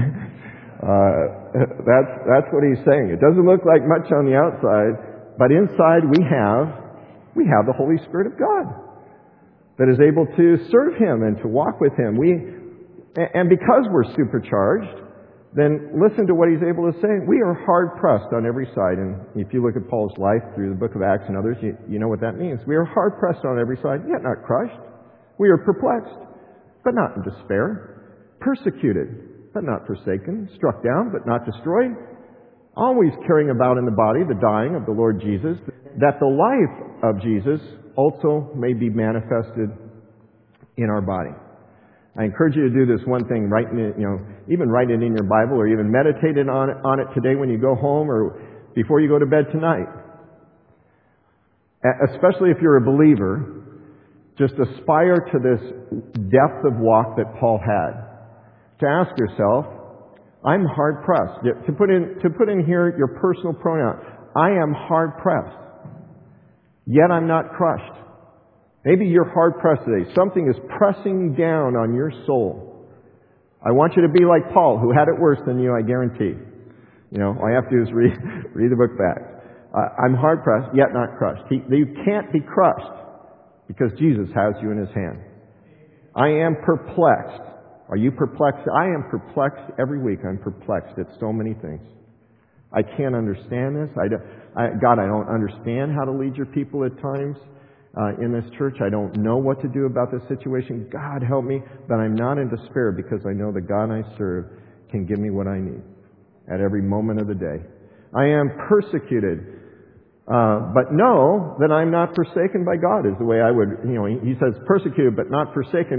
that's what he's saying. It doesn't look like much on the outside, but inside we have the Holy Spirit of God that is able to serve Him and to walk with Him. And because we're supercharged, then listen to what he's able to say. We are hard-pressed on every side. And if you look at Paul's life through the book of Acts and others, you know what that means. We are hard-pressed on every side, yet not crushed. We are perplexed, but not in despair. Persecuted, but not forsaken. Struck down, but not destroyed. Always carrying about in the body the dying of the Lord Jesus, that the life of Jesus also may be manifested in our body. I encourage you to do this one thing, even write it in your Bible or even meditate on it today when you go home or before you go to bed tonight. Especially if you're a believer, just aspire to this depth of walk that Paul had. To ask yourself, I'm hard pressed. To put in here your personal pronoun. I am hard pressed. Yet I'm not crushed. Maybe you're hard-pressed today. Something is pressing down on your soul. I want you to be like Paul, who had it worse than you, I guarantee. All I have to do is read the book back. I'm hard-pressed, yet not crushed. You can't be crushed because Jesus has you in His hand. I am perplexed. Are you perplexed? I am perplexed every week. I'm perplexed at so many things. I can't understand this. God, I don't understand how to lead your people at times. In this church, I don't know what to do about this situation. God help me, but I'm not in despair because I know the God I serve can give me what I need at every moment of the day. I am persecuted, but know that I'm not forsaken by God is the way I would, He says persecuted but not forsaken.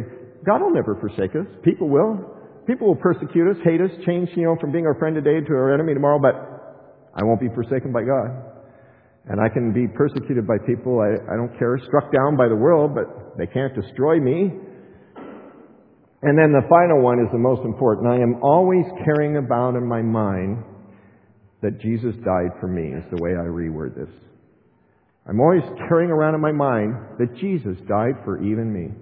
God will never forsake us. People will. People will persecute us, hate us, change, from being our friend today to our enemy tomorrow, but I won't be forsaken by God. And I can be persecuted by people, I don't care, struck down by the world, but they can't destroy me. And then the final one is the most important. I am always carrying about in my mind that Jesus died for me, is the way I reword this. I'm always carrying around in my mind that Jesus died for even me,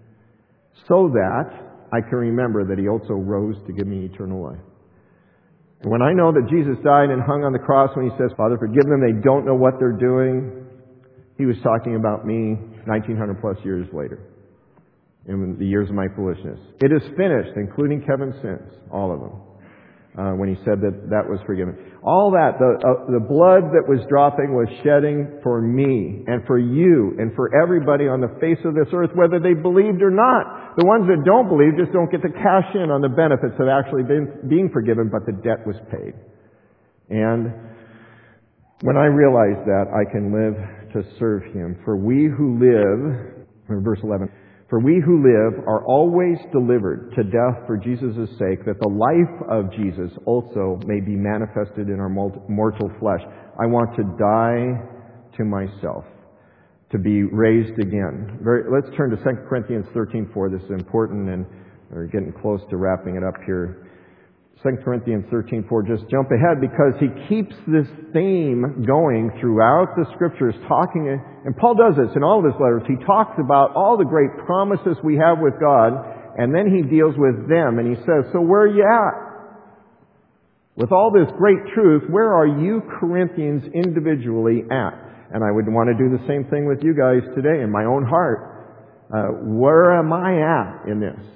so that I can remember that He also rose to give me eternal life. And when I know that Jesus died and hung on the cross, when He says, Father, forgive them, they don't know what they're doing, He was talking about me 1900 plus years later, in the years of my foolishness. It is finished, including Kevin's sins, all of them. When He said that was forgiven. All that, the blood that was dropping was shedding for me and for you and for everybody on the face of this earth, whether they believed or not. The ones that don't believe just don't get to cash in on the benefits of actually being forgiven, but the debt was paid. And when I realize that, I can live to serve Him. For we who live, verse 11, for we who live are always delivered to death for Jesus' sake, that the life of Jesus also may be manifested in our mortal flesh. I want to die to myself, to be raised again. Let's turn to 2 Corinthians 13:4. This is important, and we're getting close to wrapping it up here. 2 Corinthians 13:4, just jump ahead, because he keeps this theme going throughout the Scriptures, talking, and Paul does this in all of his letters. He talks about all the great promises we have with God, and then he deals with them, and he says, so where are you at? With all this great truth, where are you Corinthians individually at? And I would want to do the same thing with you guys today in my own heart. Where am I at in this?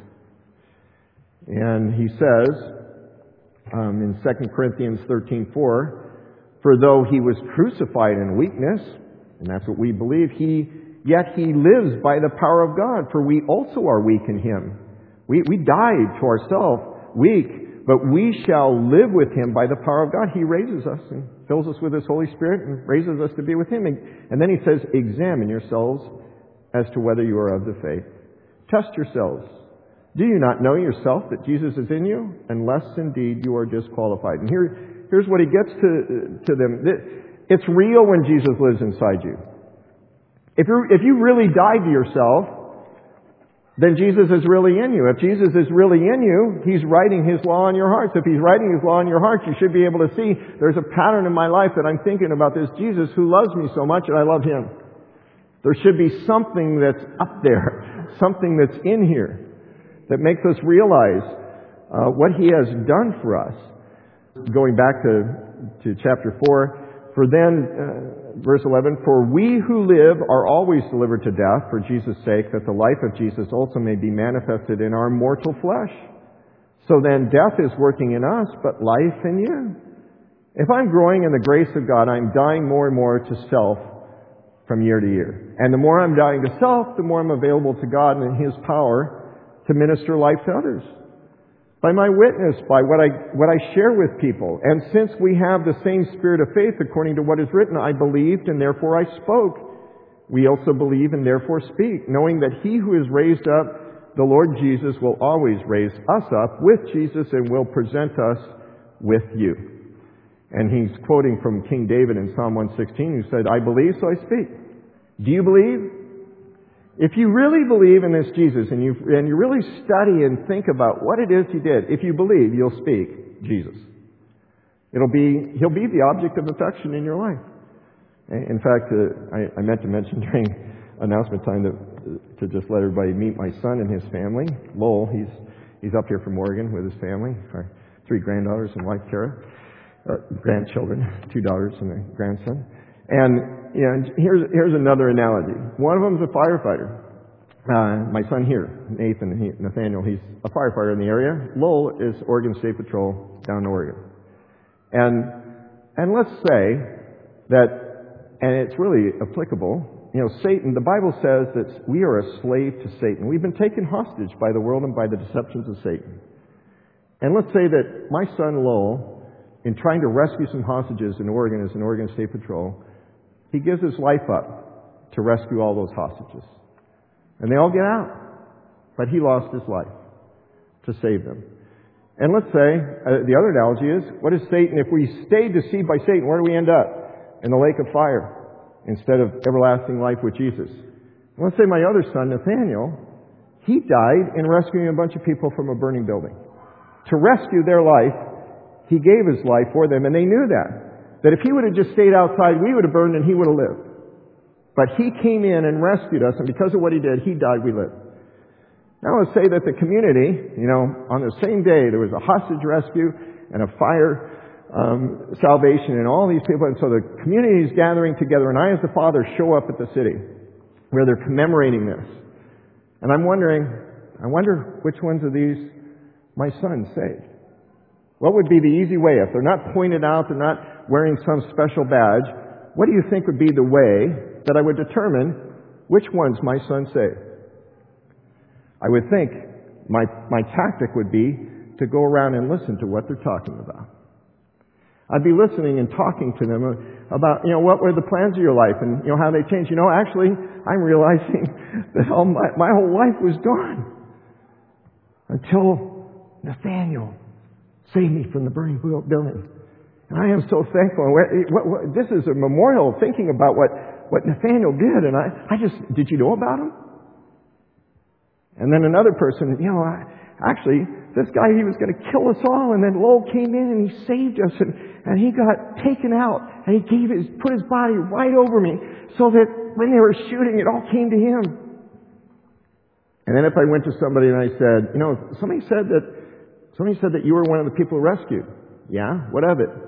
And he says, in 2 Corinthians 13:4, for though He was crucified in weakness, and that's what we believe, yet He lives by the power of God, for we also are weak in Him. We died to ourselves, weak, but we shall live with Him by the power of God. He raises us and fills us with His Holy Spirit and raises us to be with Him. And then He says, examine yourselves as to whether you are of the faith. Test yourselves. Do you not know yourself that Jesus is in you? Unless indeed you are disqualified. And here's what he gets to them. It's real when Jesus lives inside you. If you really died to yourself, then Jesus is really in you. If Jesus is really in you, He's writing His law in your hearts. If He's writing His law in your heart, you should be able to see there's a pattern in my life that I'm thinking about this Jesus who loves me so much and I love Him. There should be something that's up there, something that's in here, that makes us realize what He has done for us. Going back to chapter 4, for then, verse 11, for we who live are always delivered to death for Jesus' sake, that the life of Jesus also may be manifested in our mortal flesh. So then death is working in us, but life in you. If I'm growing in the grace of God, I'm dying more and more to self from year to year. And the more I'm dying to self, the more I'm available to God and His power to minister life to others. By my witness, by what I share with people. And since we have the same spirit of faith, according to what is written, I believed and therefore I spoke. We also believe and therefore speak, knowing that He who is raised up, the Lord Jesus, will always raise us up with Jesus and will present us with you. And he's quoting from King David in Psalm 116, who said, I believe, so I speak. Do you believe? If you really believe in this Jesus and you really study and think about what it is He did, if you believe, you'll speak Jesus. He'll be the object of affection in your life. In fact, I meant to mention during announcement time to just let everybody meet my son and his family. Lowell, he's up here from Oregon with his family, our 3 granddaughters and wife Kara, grandchildren, 2 daughters and a grandson. And here's another analogy. One of them's a firefighter. My son here, Nathaniel, he's a firefighter in the area. Lowell is Oregon State Patrol down in Oregon. And let's say that, and it's really applicable, Satan, the Bible says that we are a slave to Satan. We've been taken hostage by the world and by the deceptions of Satan. And let's say that my son Lowell, in trying to rescue some hostages in Oregon as an Oregon State Patrol, he gives his life up to rescue all those hostages. And they all get out. but he lost his life to save them. And let's say, the other analogy is, what is Satan? If we stay deceived by Satan, where do we end up? In the lake of fire, instead of everlasting life with Jesus. And let's say my other son, Nathaniel, he died in rescuing a bunch of people from a burning building. To rescue their life, he gave his life for them, and they knew that. That if he would have just stayed outside, we would have burned and he would have lived. But he came in and rescued us, and because of what he did, he died, we lived. Now let's say that the community, on the same day, there was a hostage rescue and a fire salvation and all these people, and so the community is gathering together, and I as the father show up at the city where they're commemorating this. And I wonder which ones of these my son saved. What would be the easy way? If they're not pointed out, they're not wearing some special badge, what do you think would be the way that I would determine which ones my son saved? I would think my tactic would be to go around and listen to what they're talking about. I'd be listening and talking to them about, what were the plans of your life and, how they changed. Actually, I'm realizing that my whole life was gone until Nathaniel saved me from the burning building. And I am so thankful. This is a memorial thinking about what Nathaniel did. And did you know about him? And then another person, actually, this guy, he was going to kill us all. And then Lowell came in and he saved us. And he got taken out. And he put his body right over me so that when they were shooting, it all came to him. And then if I went to somebody and I said, somebody said that you were one of the people rescued. Yeah? What of it?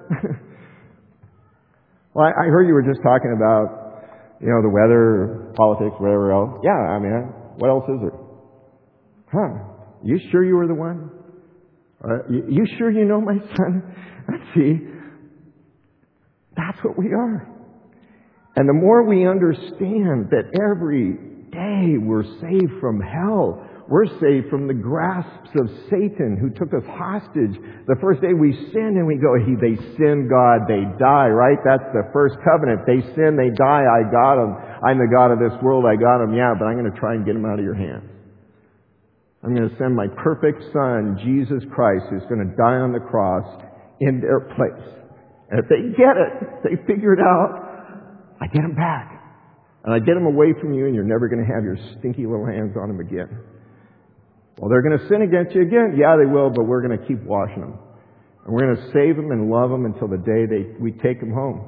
Well, I heard you were just talking about, the weather, politics, whatever else. Yeah, what else is there? Huh? You sure you were the one? You sure you know my son? See, that's what we are. And the more we understand that every day we're saved from hell, we're saved from the grasps of Satan who took us hostage. The first day we sin and we go, they sin God, they die, right? That's the first covenant. They sin, they die, I got them. I'm the God of this world, I got them. Yeah, but I'm going to try and get them out of your hands. I'm going to send my perfect Son, Jesus Christ, who's going to die on the cross in their place. And if they get it, they figure it out, I get them back. And I get them away from you, and you're never going to have your stinky little hands on them again. Well, they're going to sin against you again? Yeah, they will, but we're going to keep washing them. And we're going to save them and love them until the day we take them home.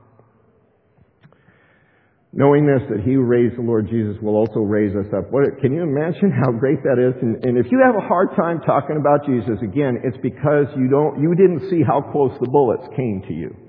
Knowing this, that He who raised the Lord Jesus will also raise us up. Can you imagine how great that is? And if you have a hard time talking about Jesus, again, it's because you didn't see how close the bullets came to you.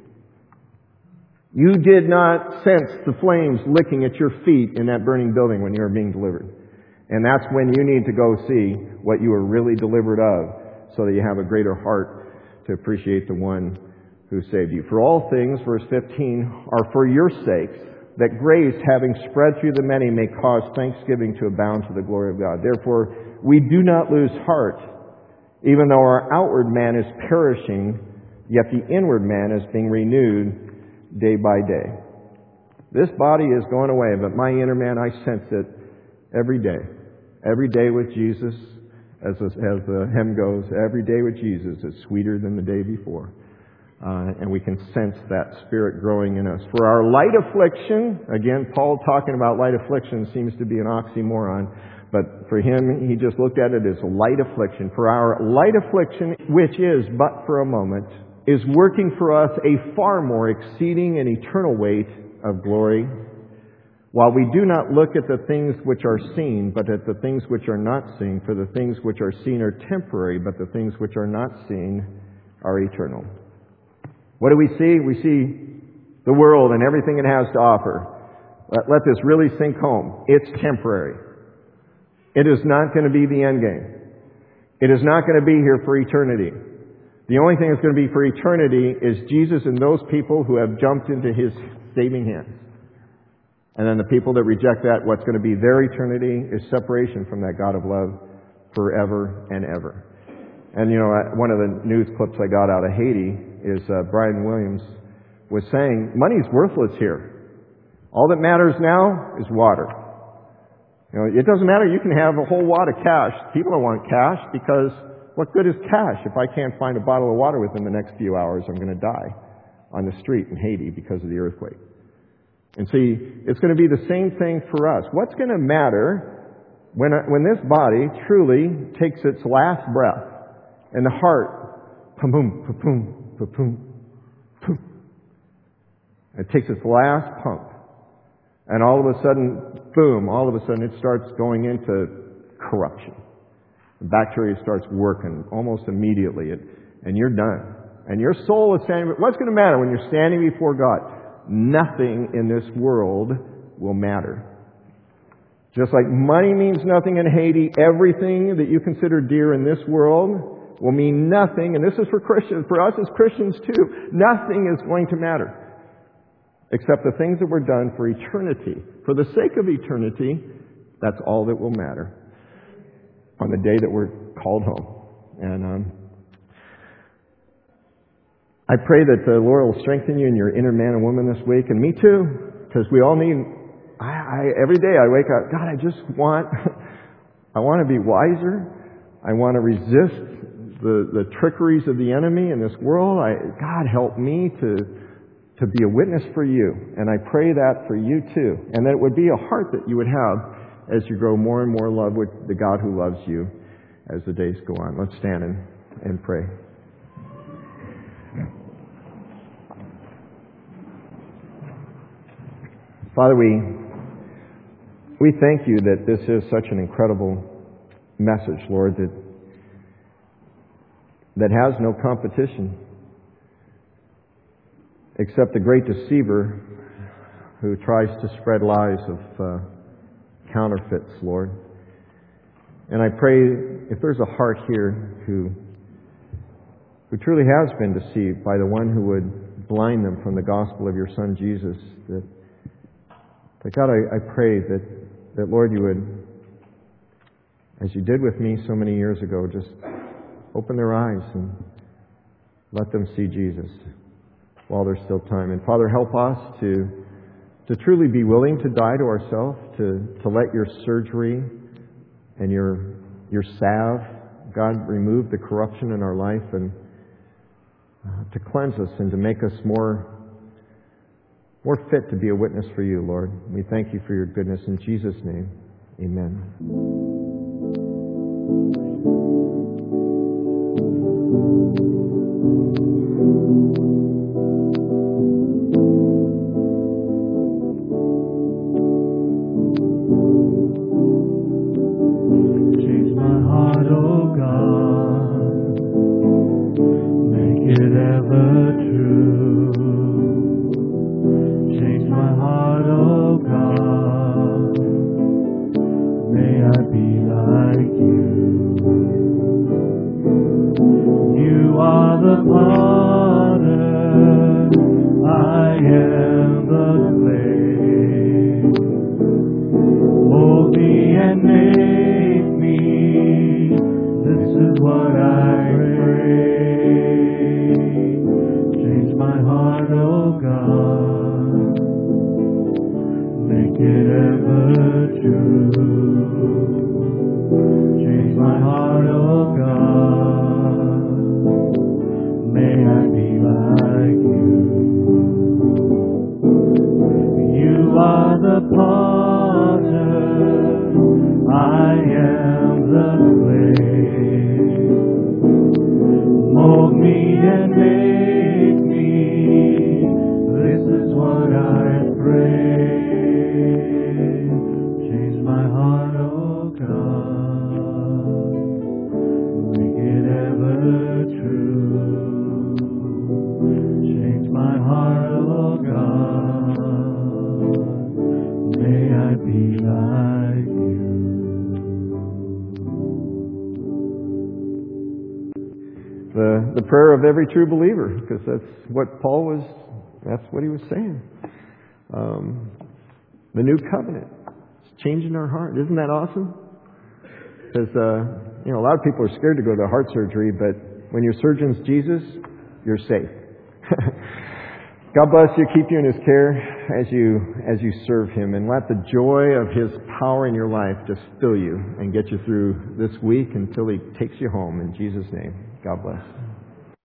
You did not sense the flames licking at your feet in that burning building when you were being delivered. And that's when you need to go see what you were really delivered of, so that you have a greater heart to appreciate the one who saved you. For all things, verse 15, are for your sakes, that grace, having spread through the many, may cause thanksgiving to abound to the glory of God. Therefore, we do not lose heart, even though our outward man is perishing, yet the inward man is being renewed day by day. This body is going away, but my inner man, I sense it every day. Every day with Jesus, as the hymn goes, every day with Jesus is sweeter than the day before. And we can sense that Spirit growing in us. For our light affliction, again, Paul talking about light affliction seems to be an oxymoron, but for him, he just looked at it as a light affliction. For our light affliction, which is but for a moment, is working for us a far more exceeding and eternal weight of glory, while we do not look at the things which are seen, but at the things which are not seen. For the things which are seen are temporary, but the things which are not seen are eternal. What do we see? We see the world and everything it has to offer. Let this really sink home. It's temporary. It is not going to be the end game. It is not going to be here for eternity. The only thing that's going to be for eternity is Jesus and those people who have jumped into His saving hands. And then the people that reject that, what's going to be their eternity is separation from that God of love forever and ever. And one of the news clips I got out of Haiti is Brian Williams was saying, money's worthless here. All that matters now is water. It doesn't matter. You can have a whole wad of cash. People don't want cash because what good is cash? If I can't find a bottle of water within the next few hours, I'm going to die on the street in Haiti because of the earthquake. And see, it's going to be the same thing for us. What's going to matter when this body truly takes its last breath and the heart, pum-pum, pum-pum, pum-pum, pum. It takes its last pump. And all of a sudden, boom, all of a sudden it starts going into corruption. The bacteria starts working almost immediately, and you're done. And your soul is standing. What's going to matter when you're standing before God? Nothing in this world will matter. Just like money means nothing in Haiti, everything that you consider dear in this world will mean nothing. And this is for Christians, for us as Christians too. Nothing is going to matter except the things that were done for eternity. For the sake of eternity, that's all that will matter on the day that we're called home. And I pray that the Lord will strengthen you in your inner man and woman this week, and me too, because we all need. Every day I wake up, God, I want to be wiser. I want to resist the trickeries of the enemy in this world. God, help me to be a witness for you, and I pray that for you too, and that it would be a heart that you would have as you grow more and more in love with the God who loves you as the days go on. Let's stand and pray. Father, we thank you that this is such an incredible message, Lord, that has no competition except the great deceiver who tries to spread lies of counterfeits, Lord. And I pray if there's a heart here who truly has been deceived by the one who would blind them from the gospel of your Son Jesus, that God, I pray that Lord, you would, as you did with me so many years ago, just open their eyes and let them see Jesus while there's still time. And Father, help us to truly be willing to die to ourselves, to let your surgery and your salve, God, remove the corruption in our life and to cleanse us and to make us more fit to be a witness for you, Lord. We thank you for your goodness. In Jesus' name, amen. The prayer of every true believer, because that's what that's what he was saying. The new covenant. It's changing our heart. Isn't that awesome? Because, a lot of people are scared to go to heart surgery, but when your surgeon's Jesus, you're safe. God bless you, keep you in His care as you serve Him, and let the joy of His power in your life just fill you and get you through this week until He takes you home. In Jesus' name, God bless.